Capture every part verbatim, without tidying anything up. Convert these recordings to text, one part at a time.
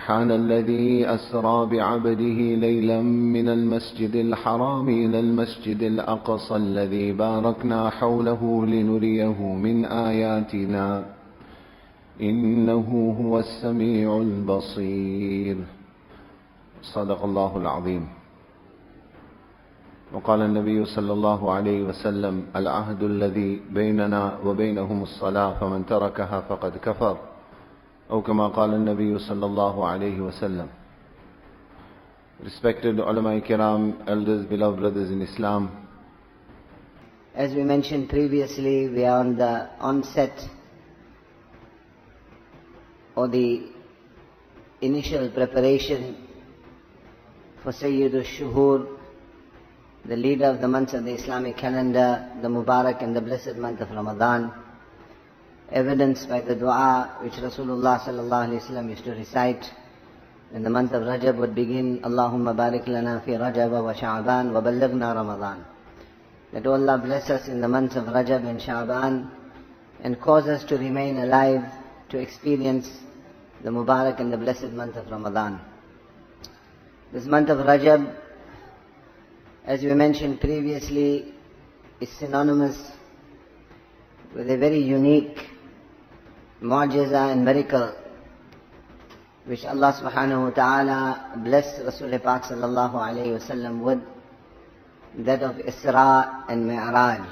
سبحان الذي أسرى بعبده ليلا من المسجد الحرام إلى المسجد الأقصى الذي باركنا حوله لنريه من آياتنا إنه هو السميع البصير. صدق الله العظيم. وقال النبي صلى الله عليه وسلم: العهد الذي بيننا وبينهم الصلاة فمن تركها فقد كفر، أو كما قال النبي صلى الله عليه وسلم. Respected ulama kiram, elders, beloved brothers in Islam, as we mentioned previously, we are on the onset or the initial preparation for Sayyidu Shuhur, the leader of the months of the Islamic calendar, the Mubarak and the blessed month of Ramadan, evidenced by the dua which Rasulullah sallallahu alaihi wasallam used to recite when the month of Rajab would begin: Allahumma barik lana fi Rajab wa Sha'ban wa ballaghna Ramadan. That Allah bless us in the months of Rajab and Sha'ban and cause us to remain alive to experience the Mubarak and the blessed month of Ramadan. This month of Rajab, as we mentioned previously, is synonymous with a very unique mu'jiza and miracle which Allah subhanahu wa ta'ala blessed Rasul Pak sallallahu alayhi wa sallam with, that of Isra and Mi'raj.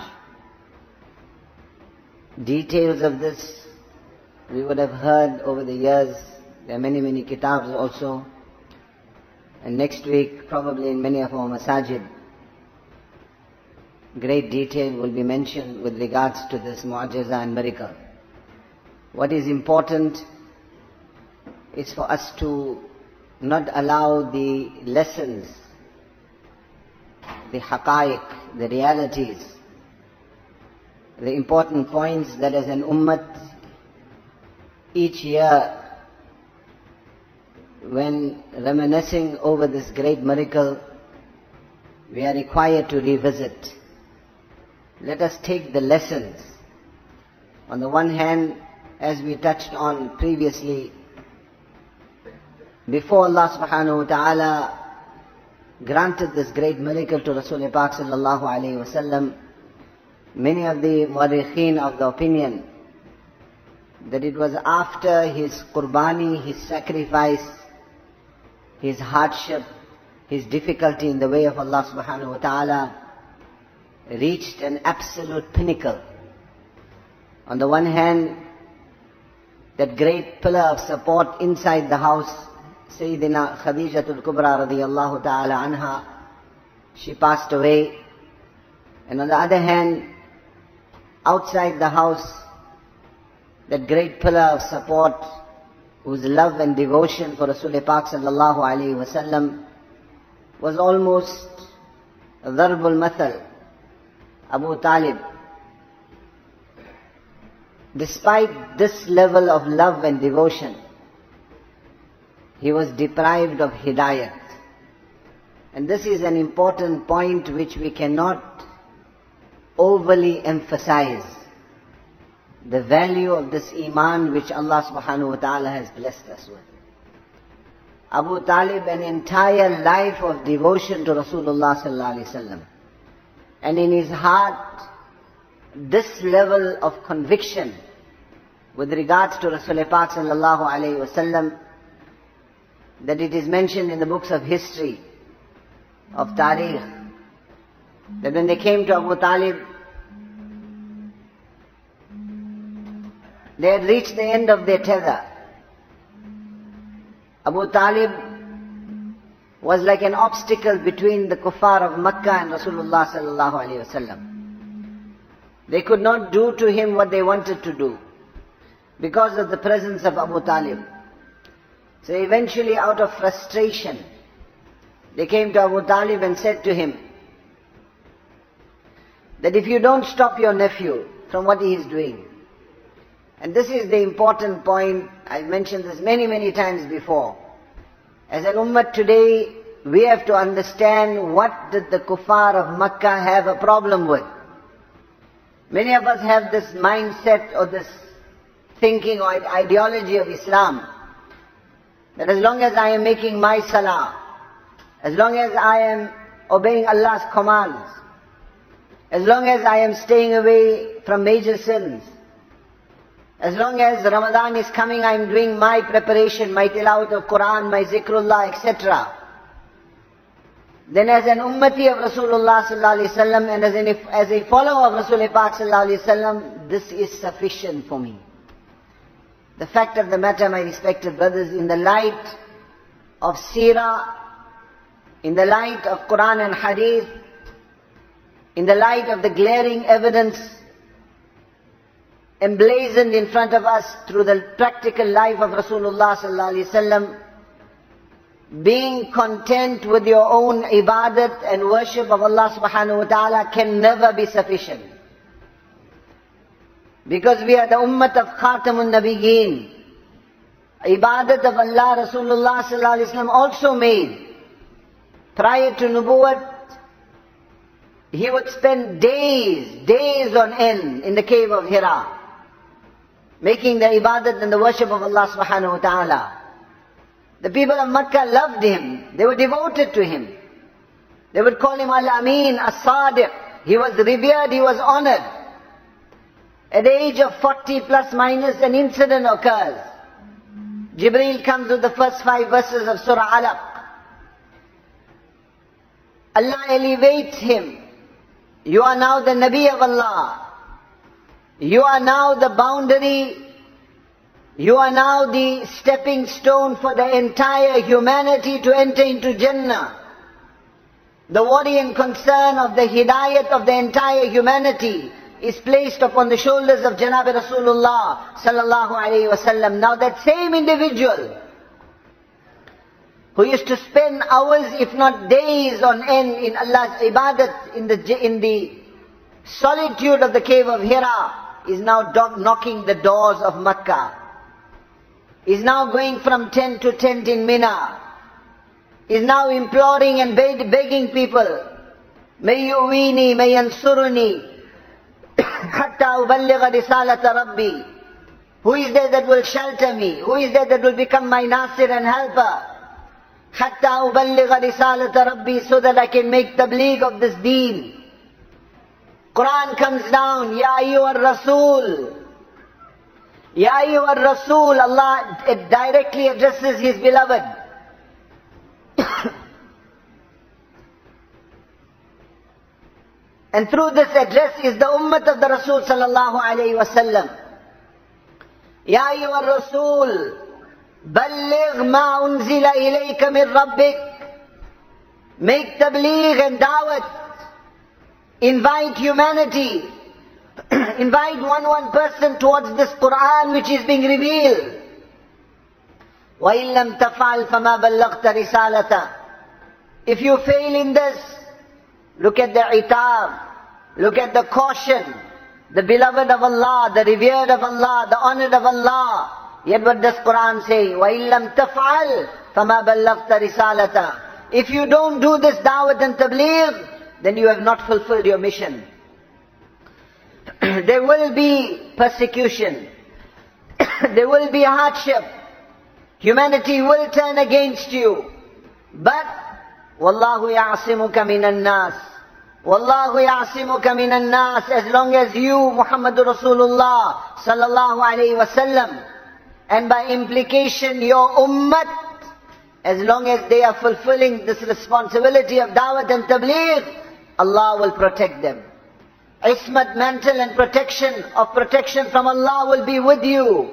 Details of this we would have heard over the years. There are many, many kitabs also. And next week, probably in many of our masajid, great detail will be mentioned with regards to this mu'jiza and miracle. What is important is for us to not allow the lessons, the haqa'iq, the realities, the important points that as an ummah each year, when reminiscing over this great miracle, we are required to revisit. Let us take the lessons. On the one hand, as we touched on previously, before Allah subhanahu wa ta'ala granted this great miracle to Rasul Pak sallallahu alayhi wa sallam, many of the mu'arrikheen of the opinion that it was after his qurbani, his sacrifice, his hardship, his difficulty in the way of Allah subhanahu wa ta'ala reached an absolute pinnacle. On the one hand, that great pillar of support inside the house, Sayyidina Khadijatul Kubra radiyallahu ta'ala anha, she passed away. And on the other hand, outside the house, that great pillar of support whose love and devotion for Rasul Pak sallallahu alayhi wa sallam was almost Darbul Mathal, Abu Talib. Despite this level of love and devotion, he was deprived of hidayat. And this is an important point which we cannot overly emphasize. The value of this iman which Allah subhanahu wa ta'ala has blessed us with. Abu Talib, an entire life of devotion to Rasulullah sallallahu alaihi wasallam. And in his heart, this level of conviction with regards to Rasul Pak sallallahu alaihi wasallam, that it is mentioned in the books of history, of Tariq, that when they came to Abu Talib, they had reached the end of their tether. Abu Talib was like an obstacle between the kuffar of Makkah and Rasulullah sallallahu alaihi wasallam. They could not do to him what they wanted to do because of the presence of Abu Talib. So eventually, out of frustration, they came to Abu Talib and said to him that if you don't stop your nephew from what he is doing, and this is the important point, I've mentioned this many, many times before. As an ummah today, we have to understand what did the kuffar of Makkah have a problem with. Many of us have this mindset or this thinking or ideology of Islam That as long as I am making my salah, as long as I am obeying Allah's commands, as long as I am staying away from major sins, as long as Ramadan is coming, I am doing my preparation, my tilawat of Quran, my zikrullah, et cetera. Then as an ummati of Rasulullah sallallahu alaihi wasallam and as, an, as a follower of Rasul Pak sallallahu alaihi wasallam, this is sufficient for me. The fact of the matter, my respected brothers, in the light of seerah, in the light of Quran and Hadith, in the light of the glaring evidence emblazoned in front of us through the practical life of Rasulullah sallallahu alaihi wasallam, being content with your own ibadat and worship of Allah subhanahu wa ta'ala can never be sufficient. Because we are the ummah of Khatamun Nabiyyin. Ibadat of Allah, Rasulullah sallallahu alaihi wasallam also made. Prior to Nubuwwat, he would spend days, days on end in the cave of Hira, making the ibadat and the worship of Allah subhanahu wa ta'ala. The people of Makkah loved him. They were devoted to him. They would call him Al-Amin, As-Sadiq. He was revered, he was honored. At the age of forty plus minus, an incident occurs. Jibreel comes with the first five verses of Surah Alaq. Allah elevates him. You are now the Nabi of Allah. You are now the boundary. You are now the stepping stone for the entire humanity to enter into Jannah. The worry and concern of the hidayat of the entire humanity is placed upon the shoulders of Janab Rasulullah sallallahu alayhi wa sallam. Now that same individual who used to spend hours, if not days on end in Allah's ibadat, in the, in the solitude of the cave of Hira, is now knocking the doors of Makkah. Is now going from tent to tent in Mina. Is now imploring and beg, begging people, May yu'wini, may yansuruni, hatta uballigha risalata rabbi. Who is there that will shelter me? Who is there that will become my nasir and helper? Hatta uballigha risalata rabbi, so that I can make tabligh of this deen. Quran comes down, Ya ayyuhar Rasul. Ya ayyuhar Rasul, Allah it directly addresses His beloved. And through this address is the ummah of the Rasul sallallahu alayhi wa sallam. Ya ayyuhar Rasul, balligh ma unzila ilayka min rabbik. Make tabligh and da'wat. Invite humanity. Invite one one person towards this Quran which is being revealed. وَإِن لَمْ تَفْعَلْ فَمَا بَلَّغْتَ رِسَالَةً. If you fail in this, look at the itab, look at the caution. The beloved of Allah, the revered of Allah, the honored of Allah. Yet what does Quran say? وَإِن لَمْ تَفْعَلْ فَمَا بَلَّغْتَ رِسَالَةً. If you don't do this da'wat and tabligh, then you have not fulfilled your mission. There will be persecution. There will be hardship. Humanity will turn against you. But, Wallahu ya'asimuka minan nas. Wallahu ya'asimuka minan nas. As long as you, Muhammadur Rasulullah sallallahu alayhi wa sallam, and by implication your ummah, as long as they are fulfilling this responsibility of da'wat and tabligh, Allah will protect them. Ismat, mantle and protection of protection from Allah will be with you.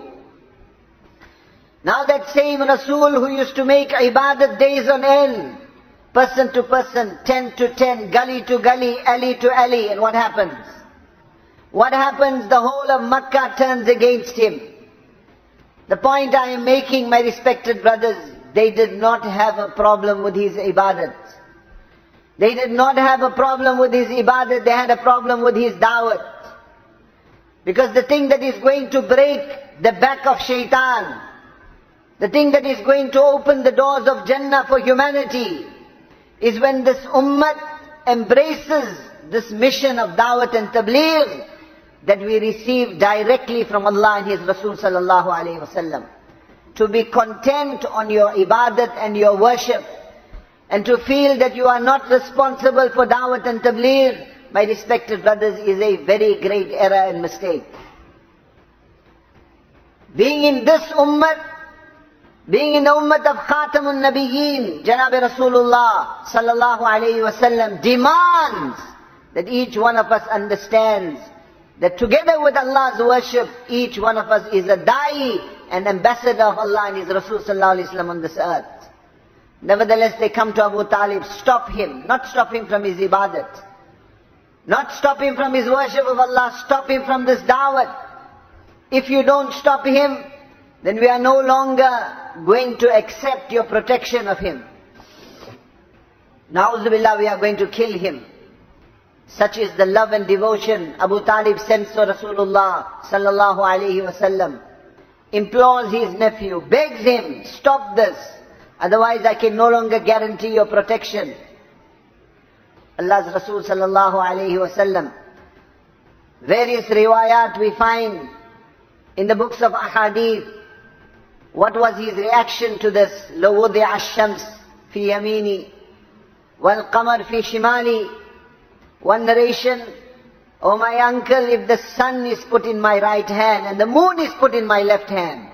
Now that same Rasul who used to make ibadat days on end, person to person, tent to tent, gully to gully, alley to alley, and what happens? What happens? The whole of Makkah turns against him. The point I am making, my respected brothers, they did not have a problem with his ibadat. They did not have a problem with his ibadat, they had a problem with his da'wat. Because the thing that is going to break the back of shaitan, the thing that is going to open the doors of Jannah for humanity, is when this ummah embraces this mission of da'wat and tabligh that we receive directly from Allah and His Rasul sallallahu alayhi wa sallam. to be content on your ibadat and your worship, and to feel that you are not responsible for da'wat and tabligh, my respected brothers, is a very great error and mistake. Being in this ummah, being in the ummah of Khatamun Nabiyyin, Janab Rasulullah sallallahu alayhi wasallam, demands that each one of us understands that together with Allah's worship, each one of us is a da'i, an ambassador of Allah and His Rasul sallallahu alayhi wasallam on this earth. Nevertheless, they come to Abu Talib, stop him, not stop him from his ibadat, not stop him from his worship of Allah, stop him from this da'wat. If you don't stop him, then we are no longer going to accept your protection of him. Na'udhu billah, we are going to kill him. Such is the love and devotion Abu Talib sends to Rasulullah sallallahu alayhi wasallam. Implores his nephew, begs him, stop this. Otherwise I can no longer guarantee your protection. Allah's Rasul sallallahu alayhi wasallam. Various riwayat we find in the books of ahadith. What was his reaction to this? لَوْ وُضِعَ الشَّمْسِ فِي يَمِينِي وَالْقَمَرْ فِي شِمَالِي. One narration, oh my uncle, if the sun is put in my right hand and the moon is put in my left hand.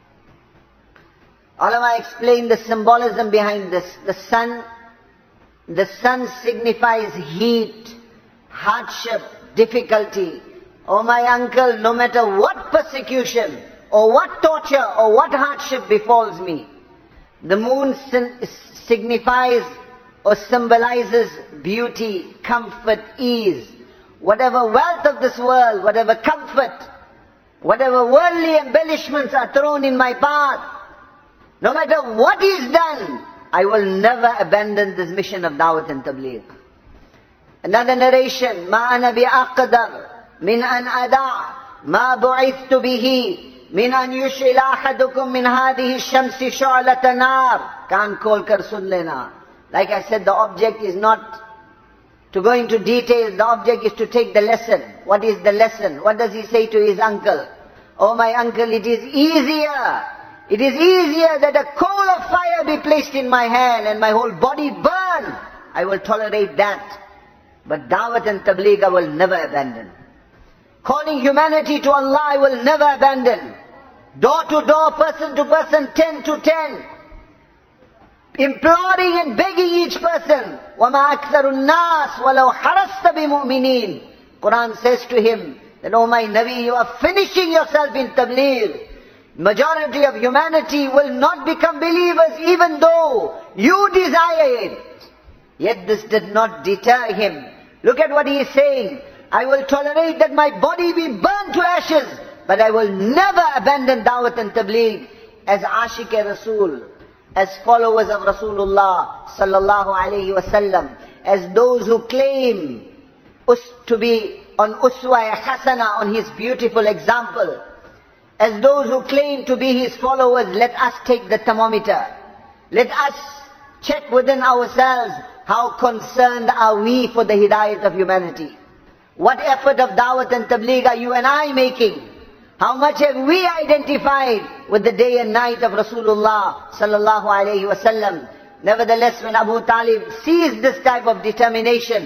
Ulama explain the symbolism behind this. The sun, the sun signifies heat, hardship, difficulty. Oh my uncle, no matter what persecution, or what torture, or what hardship befalls me, the moon signifies or symbolizes beauty, comfort, ease. Whatever wealth of this world, whatever comfort, whatever worldly embellishments are thrown in my path, no matter what is done, I will never abandon this mission of Dawat and Tabligh. Another narration, مَا أَنَا بِأَقْدَرْ مِنْ أَنْ أَدَعْ مَا بُعِثْتُ بِهِ مِنْ أَنْ يُشْعِلَ أَحَدُكُمْ مِنْ هَذِهِ الشَّمْسِ شُعْلَةَ نَارٍ. Kaan khol kar sun lena. Like I said, the object is not to go into details. The object is to take the lesson. What is the lesson? What does he say to his uncle? Oh my uncle, it is easier. It is easier that a coal of fire be placed in my hand and my whole body burn. I will tolerate that. But Dawat and Tabligh I will never abandon. Calling humanity to Allah I will never abandon. Door to door, person to person, ten to ten. Imploring and begging each person. وَمَا أَكْثَرُ النَّاسِ وَلَوْ حَرَصْتَ بِمُؤْمِنِينَ. Quran says to him that, oh my Nabi, you are finishing yourself in Tabligh. Majority of humanity will not become believers even though you desire it. Yet this did not deter him. Look at what he is saying. I will tolerate that my body be burned to ashes, but I will never abandon Dawat and Tabligh as Ashiq-e-Rasul, as followers of Rasulullah sallallahu alayhi wasallam, as those who claim us to be on uswa hasana, on his beautiful example, as those who claim to be his followers. Let us take the thermometer. Let us check within ourselves, how concerned are we for the hidayat of humanity? What effort of Dawat and Tabligh are you and I making? How much have we identified with the day and night of Rasulullah sallallahu alayhi wasallam? Nevertheless, when Abu Talib sees this type of determination,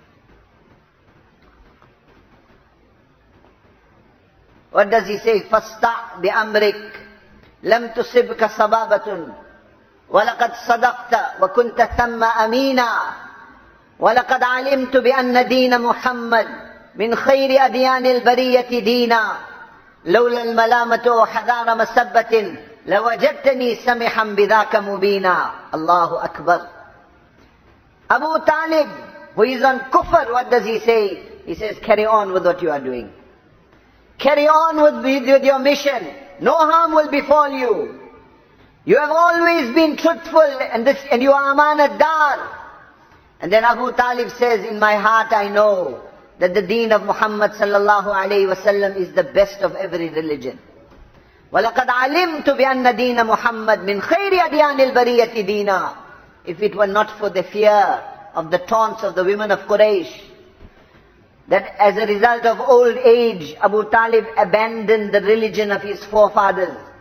what does he say? فَاسْتَعْ بِأَمْرِكَ لَمْ تُصِبْكَ صَبَابَةٌ وَلَقَدْ صَدَقْتَ وَكُنْتَ ثَمَّ أَمِينًا وَلَقَدْ عَلِمْتُ بِأَنَّ دِينَ مُحَمَّدٍ مِنْ خَيْرِ أَدْيَانِ الْبَرِيَّةِ دِينًا لولا الملامة وحذار مسبة لوجدتني سمحا بذاك مبينا. Allahu Akbar. Abu Talib, who is on kufr, what does he say? He says, carry on with what you are doing. Carry on with, with your mission. No harm will befall you. You have always been truthful and, this, and you are amanat dar. And then Abu Talib says, in my heart I know that the deen of Muhammad sallallahu alayhi wasallam is the best of every religion. وَلَقَدْ عَلِمْتُ بِأَنَّ دِينَ مُحَمَّدٍ مِنْ خَيْرِ أَدْيَانِ الْبَرِيَّةِ دِينًا. If it were not for the fear of the taunts of the women of Quraysh, that as a result of old age, Abu Talib abandoned the religion of his forefathers.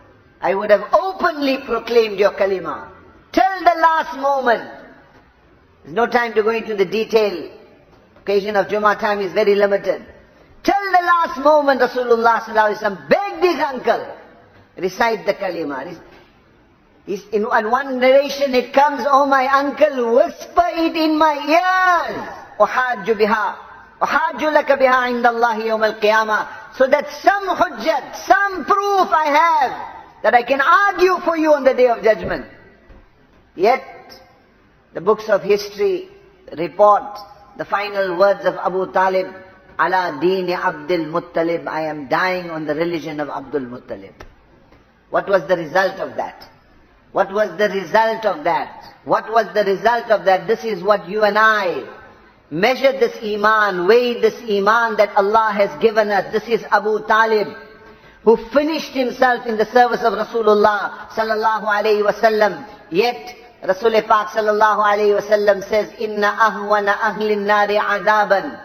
I would have openly proclaimed your kalima. Till the last moment. There's no time to go into the detail. Occasion of Jummah time is very limited. Till the last moment, Rasulullah sallallahu alaihi wasallam begged his uncle, recite the kalima. He's, in one narration it comes, oh my uncle, whisper it in my ears. أُحَاجُّ بِهَا أُحَاجُّ لَكَ بِهَا عِنْدَ اللَّهِ يَوْمَ الْقِيَامَةِ. So that some hujjat, some proof I have, that I can argue for you on the Day of Judgment. Yet, the books of history report the final words of Abu Talib, Ala Deeni Abdul Muttalib, I am dying on the religion of Abdul Muttalib. What was the result of that? What was the result of that? What was the result of that? This is what you and I measure this iman, weigh this iman that Allah has given us. This is Abu Talib, who finished himself in the service of Rasulullah sallallahu alayhi wasallam. Yet, Rasul Pak sallallahu alayhi wasallam says, Inna ahwana ahli nari adaban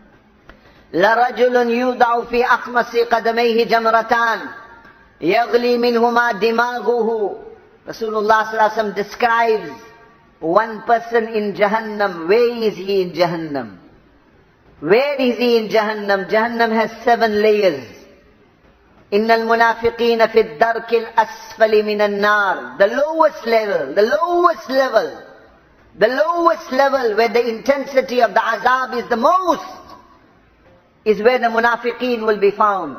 لرجل يوضع في أخمص قدميه جمرتان يغلي منهما دماغه. Rasulullah sallallahu alaihi wasallam describes one person in Jahannam. Where is he in Jahannam? Where is he in Jahannam? Jahannam has seven layers. إن المنافقين في الدرك الأسفل من النار. The lowest level, the lowest level, the lowest level where the intensity of the azab is the most, is where the munafiqeen will be found.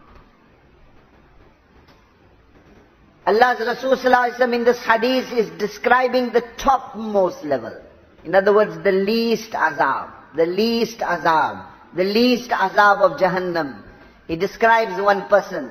Allah's Rasul sallallahu alaihi wasallam in this hadith is describing the topmost level. In other words, the least azab, the least azab, the least azab of Jahannam. He describes one person.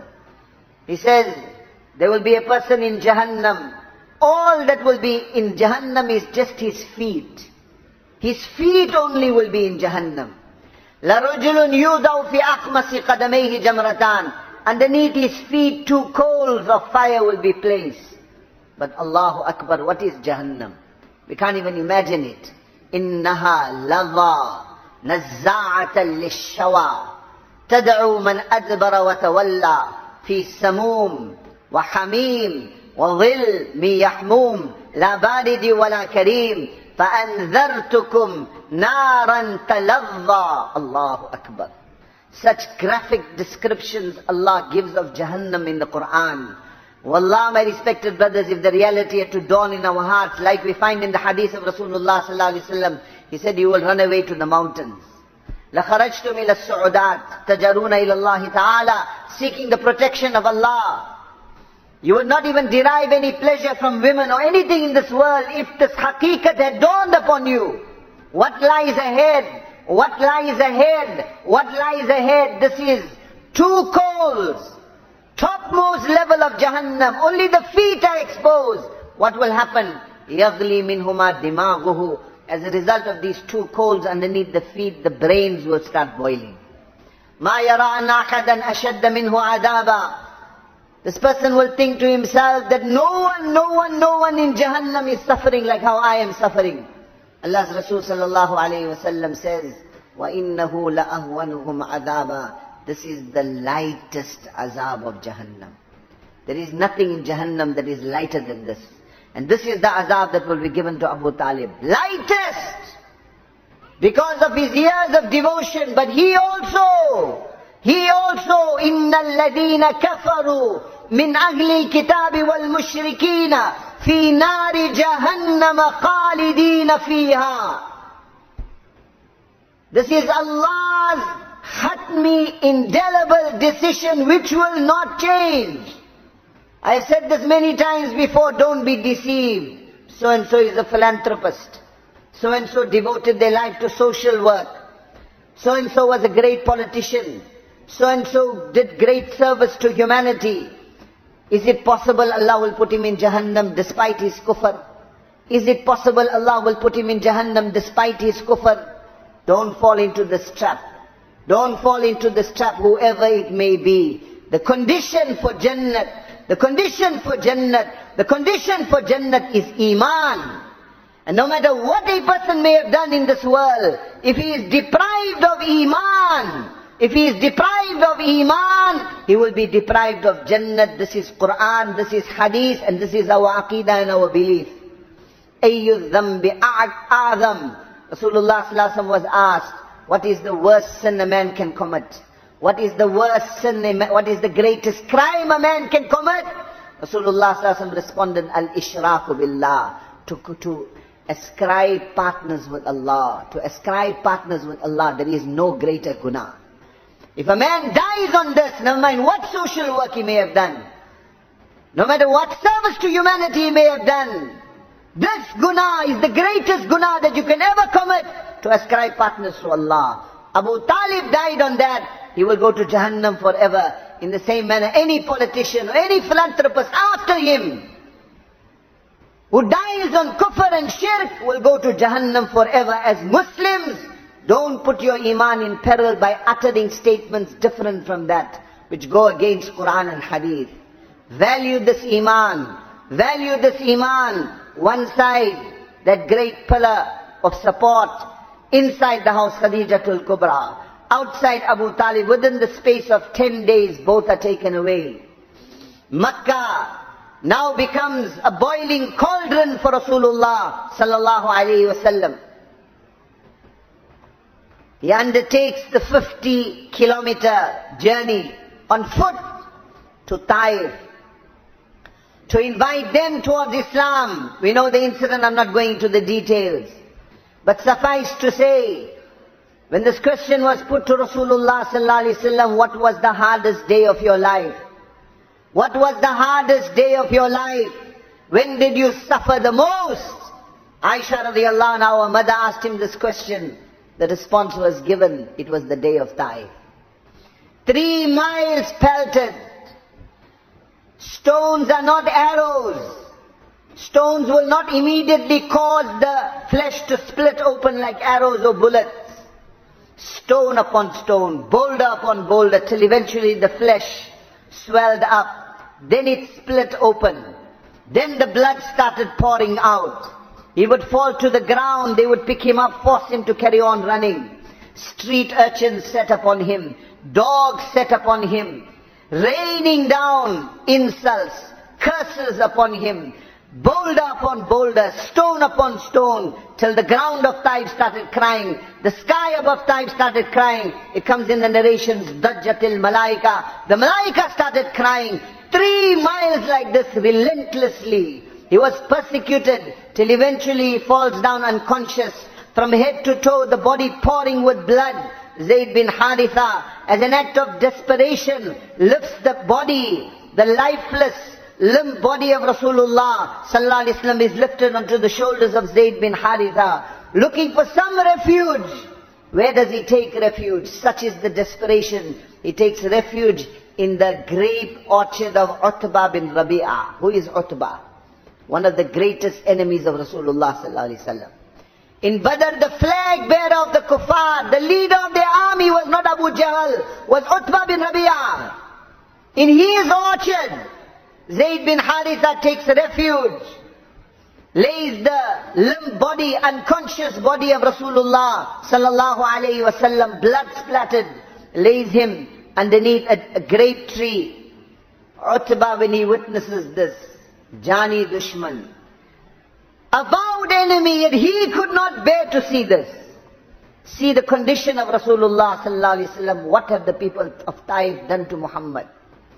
He says, there will be a person in Jahannam. All that will be in Jahannam is just his feet. His feet only will be in Jahannam. لَرُجُلٌ يُوضَعُ فِي أَخْمَصِ قَدَمَيْهِ جَمْرَتَانِ. Underneath his feet, two coals of fire will be placed. But Allahu Akbar, what is Jahannam? We can't even imagine it. إِنَّهَا لَظَى نَزَّاعَةً لِلشَّوَى تَدْعُو مَنْ أَدْبَرَ وَتَوَلَّى فِي سَمُومٍ وَحَمِيمٍ وَظِلٍّ مِّن يَحْمُومٍ لَا بَارِدٍ وَلَا كَرِيمٍ فَأَنذَرْتُكُمْ نَارًا تَلَظَّى. Allahu Akbar. Such graphic descriptions Allah gives of Jahannam in the Quran. Wallah, my respected brothers, if the reality had to dawn in our hearts, like we find in the hadith of Rasulullah sallallahu alaihi wasallam, he said, you will run away to the mountains. لَخَرَجْتُمْ إِلَى السُّعُدَاتِ تَجَرُونَ إِلَى اللَّهِ تَعَالَى, seeking the protection of Allah. You would not even derive any pleasure from women or anything in this world if this haqiqat had dawned upon you. What lies ahead? What lies ahead? What lies ahead? This is two coals. Topmost level of Jahannam. Only the feet are exposed. What will happen? يَغْلِي مِنْهُمَا دِمَاغُهُ. As a result of these two coals underneath the feet, the brains will start boiling. مَا يَرَى أَنَّ أَحَدًا أَشَدَّ مِنْهُ عَذَابًا. This person will think to himself that no one, no one, no one in Jahannam is suffering like how I am suffering. Allah's Rasul sallallahu alayhi wa sallam says, وَإِنَّهُ لَأَهْوَنُهُمْ عَذَابًا. This is the lightest azab of Jahannam. There is nothing in Jahannam that is lighter than this. And this is the azab that will be given to Abu Talib. Lightest! Because of his years of devotion. But he also, he also, إِنَّ الَّذِينَ كَفَرُوا مِنْ أَهْلِ الْكِتَابِ وَالْمُشْرِكِينَ فِي نَارِ جَهَنَّمَ خَالِدِينَ فِيهَا. This is Allah's hatmi, indelible decision which will not change. I have said this many times before, don't be deceived. So and so is a philanthropist. So and so devoted their life to social work. So and so was a great politician. So and so did great service to humanity. Is it possible Allah will put him in Jahannam despite his kufr? Is it possible Allah will put him in Jahannam despite his kufr? Don't fall into this trap. Don't fall into this trap, whoever it may be. The condition for Jannat, the condition for Jannat, the condition for Jannat is Iman. And no matter what a person may have done in this world, if he is deprived of Iman, if he is deprived of Iman, he will be deprived of Jannat. This is Quran, this is Hadith, and this is our Aqidah and our belief. Ayyu dhambi a'adham. Rasulullah sallallahu alaihi wasallam was asked, what is the worst sin a man can commit? What is the worst sin, what is the greatest crime a man can commit? Rasulullah sallallahu alaihi wasallam responded, al-ishraku billah. To, to ascribe partners with Allah. To ascribe partners with Allah, there is no greater guna. If a man dies on this, never mind what social work he may have done, no matter what service to humanity he may have done, this guna is the greatest guna that you can ever commit, to ascribe partners to Allah. Abu Talib died on that, he will go to Jahannam forever. In the same manner, any politician or any philanthropist after him, who dies on kufr and shirk, will go to Jahannam forever. As Muslims, don't put your iman in peril by uttering statements different from that, which go against Quran and Hadith. Value this iman. Value this iman. One side, that great pillar of support. Inside the house, Khadijatul Kubra. Outside Abu Talib, within the space of ten days, both are taken away. Makkah now becomes a boiling cauldron for Rasulullah sallallahu alaihi wasallam. He undertakes the fifty kilometer journey on foot to Taif to invite them towards Islam. We know the incident, I'm not going into the details. But suffice to say, when this question was put to Rasulullah sallallahu alaihi wasallam, what was the hardest day of your life? What was the hardest day of your life? When did you suffer the most? Aisha radiallahu anha, our mother, asked him this question. The response was given. It was the day of Taif. Three miles pelted. Stones are not arrows. Stones will not immediately cause the flesh to split open like arrows or bullets. Stone upon stone, boulder upon boulder, till eventually the flesh swelled up. Then it split open. Then the blood started pouring out. He would fall to the ground. They would pick him up, force him to carry on running. Street urchins set upon him. Dogs set upon him. Raining down insults, curses upon him. Boulder upon boulder, stone upon stone, till the ground of Taif started crying. The sky above Taif started crying. It comes in the narrations, Dajjatil Malaika. The Malaika started crying. Three miles like this, relentlessly. He was persecuted till eventually he falls down unconscious. From head to toe, the body pouring with blood. Zayd bin Haritha, as an act of desperation, lifts the body, the lifeless, limp body of Rasulullah sallallahu alaihi wasallam is lifted onto the shoulders of Zayd bin Haritha, looking for some refuge. Where does he take refuge? Such is the desperation. He takes refuge in the grape orchard of Utbah bin Rabi'ah. Who is Utbah? One of the greatest enemies of Rasulullah sallallahu alaihi wasallam. In Badr, the flag bearer of the kuffar, the leader of the army was not Abu Jahl, was Utbah bin Rabi'ah. In his orchard, Zayd bin Haritha takes refuge, lays the limp body, unconscious body of Rasulullah sallallahu alayhi wasallam, blood splattered, lays him underneath a, a grape tree. Utbah, when he witnesses this, Jani Dushman, avowed enemy, yet he could not bear to see this. See the condition of Rasulullah sallallahu alayhi wasallam. What have the people of Taif done to Muhammad?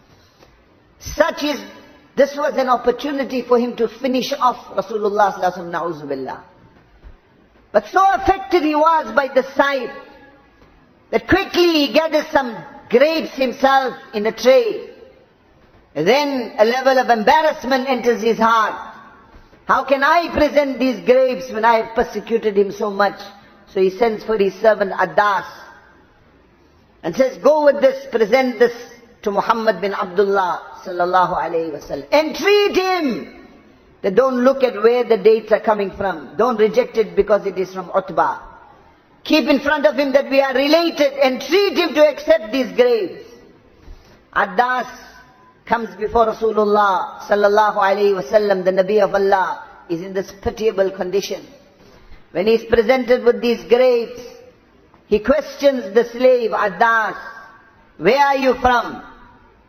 Such is, this was an opportunity for him to finish off Rasulullah sallallahu alayhi wa sallam, na'uzu billah. But so affected he was by the sight, that quickly he gathers some grapes himself in a tray. Then a level of embarrassment enters his heart. How can I present these grapes when I have persecuted him so much? So he sends for his servant Adas and says, go with this, present this to Muhammad bin Abdullah sallallahu alayhi wa sallam. Entreat him that don't look at where the dates are coming from. Don't reject it because it is from Utbah. Keep in front of him that we are related. Entreat him to accept these grapes. Adas comes before Rasulullah sallallahu alayhi wa sallam. The Nabi of Allah is in this pitiable condition. When he is presented with these grapes, he questions the slave Adas, where are you from?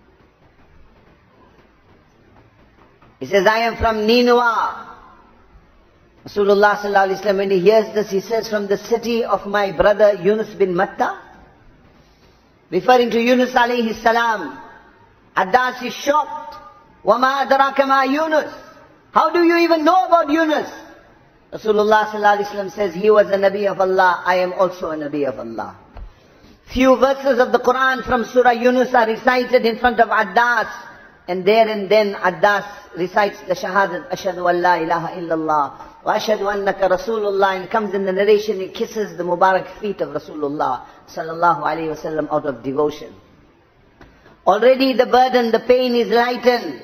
He says, I am from Nineveh. Rasulullah sallallahu alaihi wasallam, when he hears this, he says, from the city of my brother Yunus bin Matta. Referring to Yunus alayhi salam. Addas is shocked. وَمَا أَدْرَاكَ مَا Yunus. How do you even know about Yunus? Rasulullah sallallahu alaihi wasallam says, he was a Nabi of Allah, I am also a Nabi of Allah. Few verses of the Quran from Surah Yunus are recited in front of Addas. And there and then Addas recites the Shahadat, Ashhadu an la ilaha illallah, wa ashhadu annaka Rasulullah, and comes in the narration, he kisses the Mubarak feet of Rasulullah sallallahu alayhi wasallam out of devotion. Already the burden, the pain is lightened.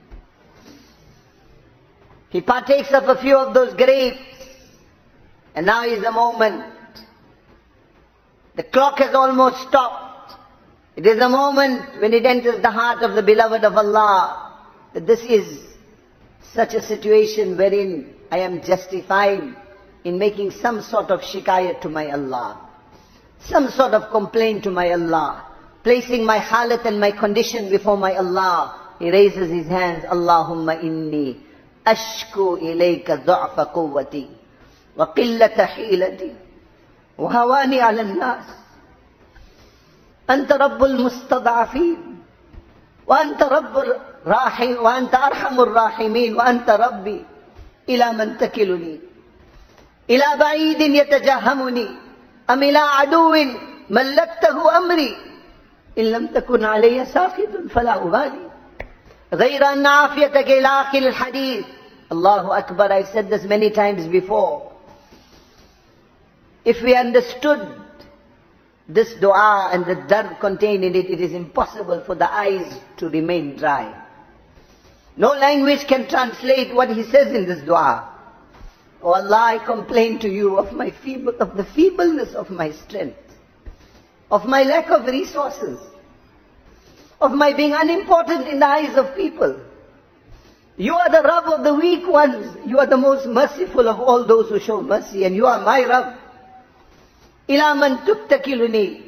He partakes of a few of those grapes. And now is the moment. The clock has almost stopped. It is a moment when it enters the heart of the beloved of Allah, that this is such a situation wherein I am justified in making some sort of shikayat to my Allah, some sort of complaint to my Allah, placing my halat and my condition before my Allah. He raises his hands, Allahumma inni ashku ilayka du'fa quwwati wa qillata hilati wa hawani ala an-nas. أنت رب المستضعفين وأنت رب الراحمين وأنت أرحم الراحمين وأنت ربي إلى من تكلني إلى بعيد يتجهمني أم إلى عدو ملكته أمري إن لم تكن علي ساخط فلا أبالي غير أن عافيتك إلى آخر الحديث. Allahu Akbar, I've said this many times before. If we understood this dua and the dard contained in it, it is impossible for the eyes to remain dry. No language can translate what he says in this dua. Oh Allah, I complain to you of my feeble, of the feebleness of my strength, of my lack of resources, of my being unimportant in the eyes of people. You are the Rabb of the weak ones. You are the most merciful of all those who show mercy, and you are my Rabb. Ila man tuktakiluni.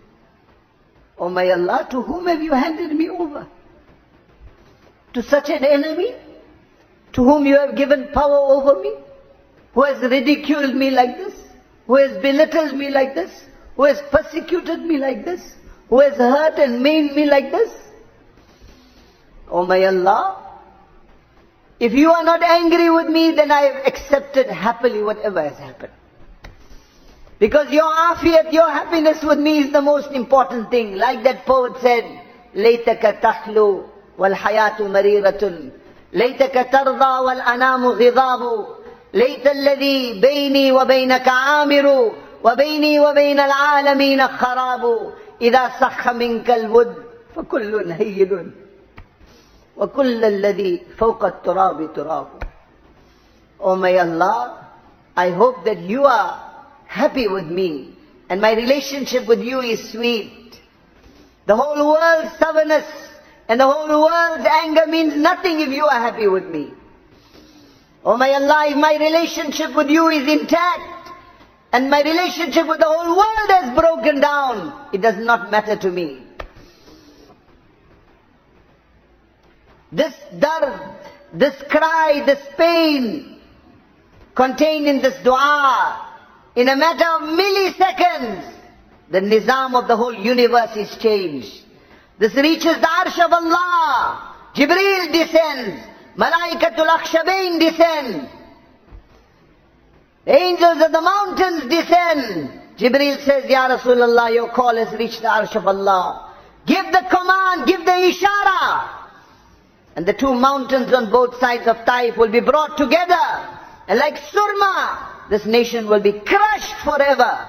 Oh my Allah, to whom have you handed me over? To such an enemy? To whom you have given power over me? Who has ridiculed me like this? Who has belittled me like this? Who has persecuted me like this? Who has hurt and maimed me like this? Oh my Allah, if you are not angry with me, then I have accepted happily whatever has happened. Because your afiyat, your happiness with me is the most important thing. Like that poet said, لَيْتَكَ تَخْلُو وَالْحَيَاةُ مَرِيرَةٌ لَيْتَكَ تَرْضَى وَالْأَنَامُ غِضَابُ لَيْتَ الَّذِي بَيْنِي وَبَيْنَكَ عَامِرُ وَبَيْنِي وَبَيْنَ الْعَالَمِينَ خَرَابُ إِذَا صَخَّ مِنْكَ الْوُدْ فَكُلٌّ هَيِّنٌ وَكُلَّ الَّذِي فَوْقَ التُّرَابِ تُرَابُ. Oh my Allah, I hope that you are happy with me, and my relationship with you is sweet. The whole world's stubbornness and the whole world's anger means nothing if you are happy with me. Oh my Allah, if my relationship with you is intact, and my relationship with the whole world has broken down, it does not matter to me. This dard, this cry, this pain contained in this dua, in a matter of milliseconds, the nizam of the whole universe is changed. This reaches the arsh of Allah. Jibreel descends. Malaikatul Akhshabain descend. The angels of the mountains descend. Jibreel says, Ya Rasulullah, your call has reached the arsh of Allah. Give the command, give the ishara. And the two mountains on both sides of Taif will be brought together. And like surma, this nation will be crushed forever.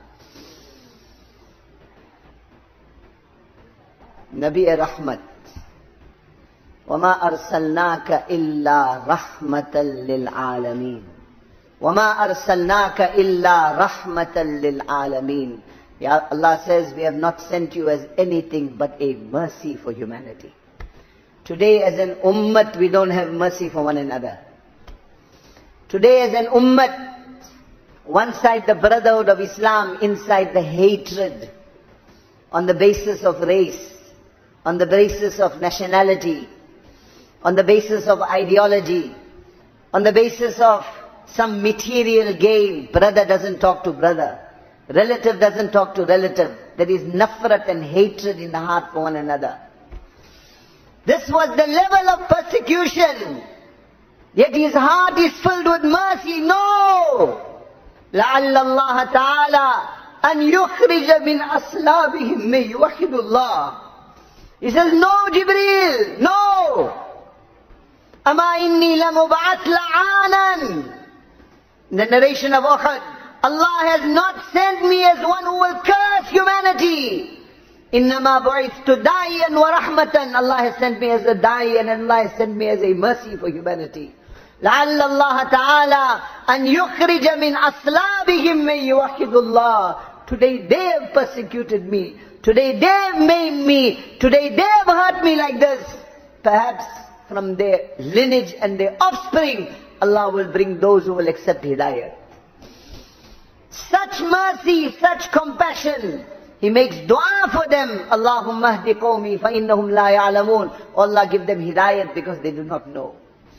Nabi Rahmat. وَمَا أَرْسَلْنَاكَ إِلَّا رَحْمَةً لِلْعَالَمِينَ وَمَا أَرْسَلْنَاكَ إِلَّا رَحْمَةً لِلْعَالَمِينَ. Ya Allah says, we have not sent you as anything but a mercy for humanity. Today as an ummat, we don't have mercy for one another. Today as an ummat, one side the brotherhood of Islam, inside the hatred on the basis of race, on the basis of nationality. on the basis of ideology, on the basis of some material gain. Brother doesn't talk to brother. Relative doesn't talk to relative. There is nafrat and hatred in the heart for one another. This was the level of persecution. Yet his heart is filled with mercy. No! لَعَلَّ اللَّهَ تَعَالَى أَنْ يُخْرِجَ مِنْ أَصْلَابِهِمْ مَنْ يُوَحِّدُ اللَّهِ. He says, no, Jibreel, no! أَمَا إِنِّي لَمُبْعَثْ لَعَانًا. In the narration of Uhud, Allah has not sent me as one who will curse humanity. إِنَّمَا بُعِثْتُ دَاعِيًا وَرَحْمَةً. Allah has sent me as a da'i, and Allah has sent me as a mercy for humanity. لَعَلَّ اللَّهَ تَعَالَى أَنْ يُخْرِجَ مِنْ أَصْلَابِهِمْ مَنْ يُوَحِّدُ اللَّهِ. Today they have persecuted me. Today they have maimed me. Today they have hurt me like this. Perhaps from their lineage and their offspring, Allah will bring those who will accept Hidayah. Such mercy, such compassion. He makes dua for them. Allahumma hdi qawmi fa innahum la ya'lamun. Allah give them hidayat because they do not know.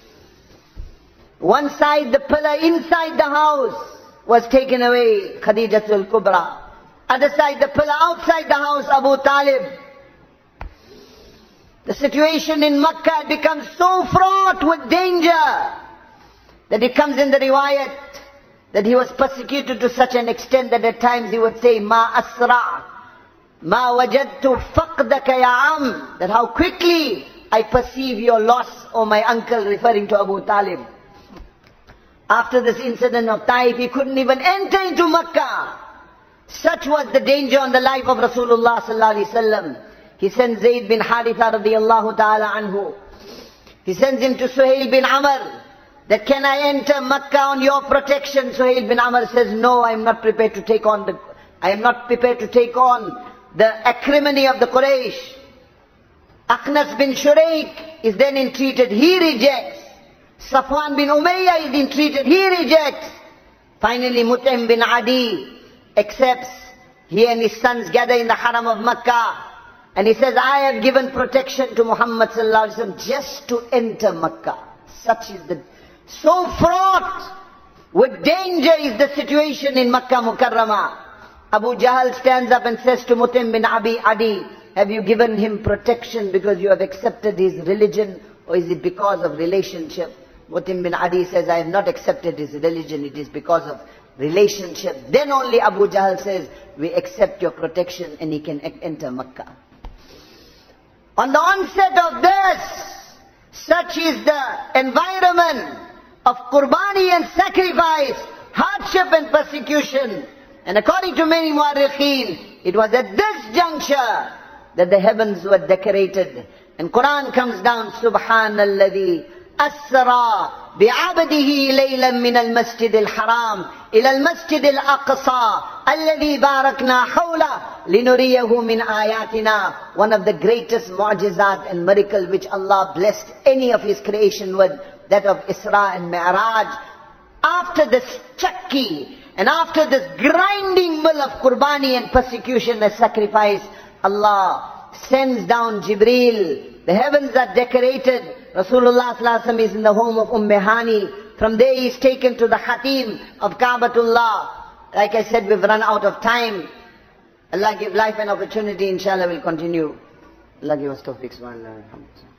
One side, the pillar inside the house was taken away, Khadijatul Kubra. Other side, the pillar outside the house, Abu Talib. The situation in Makkah becomes so fraught with danger that it comes in the riwayat that he was persecuted to such an extent that at times he would say, Ma asra, ma wajadtu faqdaka ya am, that how quickly I perceive your loss, O my uncle, referring to Abu Talib. After this incident of Taif, he couldn't even enter into Makkah. Such was the danger on the life of Rasulullah sallallahu alaihi wasallam. He sends Zayd bin Haritha radiyallahu ta'ala anhu. He sends him to Suhail bin Amr, that can I enter Makkah on your protection? Suhail bin Amr says, no, I am not prepared to take on the, I am not prepared to take on the acrimony of the Quraysh. Akhnas bin Shuraik is then entreated, he rejects. Safwan bin Umayyah is entreated, he rejects. Finally Mut'im bin Adi accepts. He and his sons gather in the Haram of Makkah. And he says, I have given protection to Muhammad sallallahu alaihi wasallam just to enter Makkah. Such is the, so fraught with danger is the situation in Makkah Mukarramah. Abu Jahl stands up and says to Mut'im bin Abi Adi, have you given him protection because you have accepted his religion, or is it because of relationship? Mut'im bin Adi says, I have not accepted his religion, it is because of relationship. Then only Abu Jahl says, we accept your protection and he can enter Makkah. On the onset of this, such is the environment of qurbani and sacrifice, hardship and persecution. And according to many mu'arrikheen, it was at this juncture that the heavens were decorated. And Quran comes down, Subhanalladhi asra bi'abdihi laylan min al-masjid al-haram ila al-masjid al-aqsa alladhi barakna hawla linuriyahu min ayatina. One of the greatest mu'jizat and miracle which Allah blessed any of His creation with, that of Isra and Mi'raj. After this chakki and after this grinding mill of qurbani and persecution and sacrifice, Allah sends down Jibreel. The heavens are decorated. Rasulullah sallallahu alaihi wasallam is in the home of Umm Hani. From there he is taken to the Khatim of Ka'batullah. Like I said, we've run out of time. Allah give life and opportunity. Inshallah we'll continue. Allah give us tawfiq. Subhanallah.